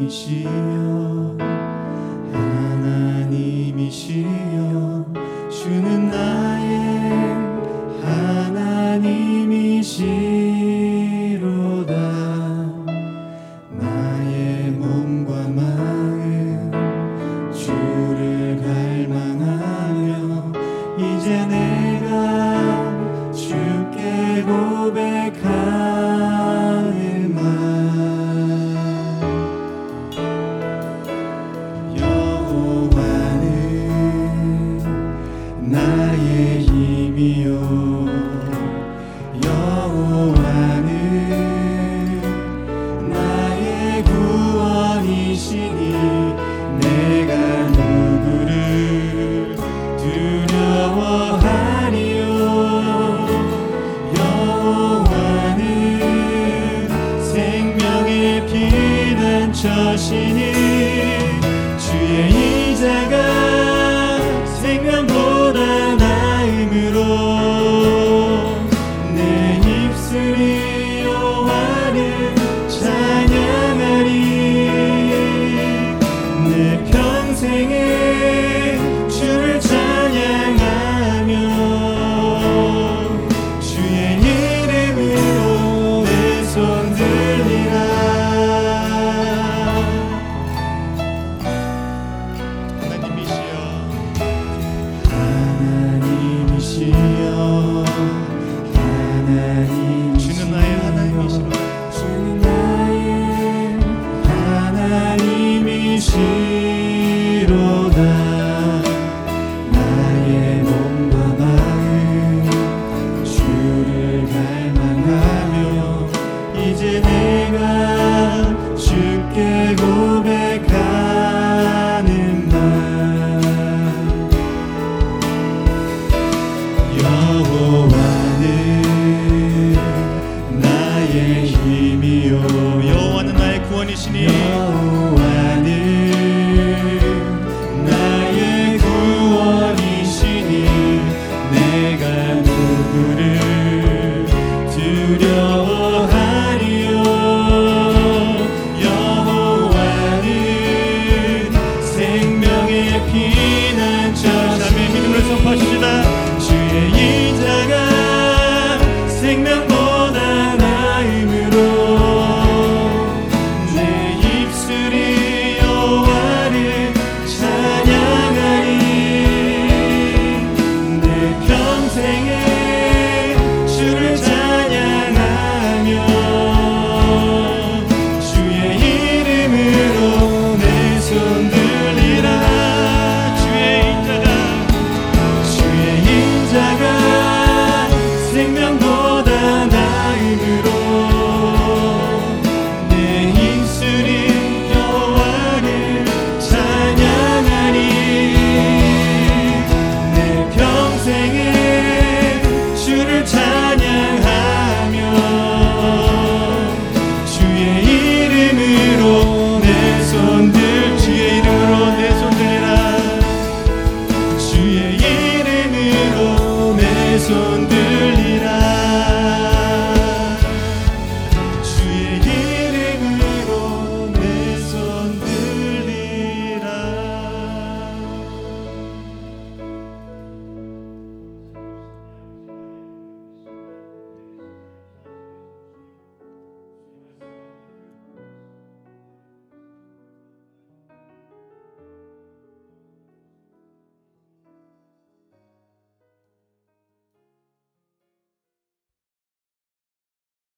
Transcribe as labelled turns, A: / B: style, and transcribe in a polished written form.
A: 하나님이시여 하나님이시여 주는 나의 하나님이시로다. 나의 몸과 마음 주를 갈망하며 이제 내가 주께 고백하는 말. 여호와는 나의 힘이요 여호와는 나의 구원이시니 내가 누구를 두려워하리요. 여호와는 생명의 피난처시니 주의 이자가 생명보다 나음으로 내 입술이 여호와를 찬양하리. 내 평생에 주를 찬양하며 주의 이름으로 내 손 들리라. 하나님이시여 하나님이시여 하나님 주는 나의 하나님이시여 주는 나의 하나님이시로다. 나의 몸과 마음 주를 갈망하며 이제 내가 주께 고백하는 말. 여호와는 나의 힘이요 여호와는 나의 구원이시니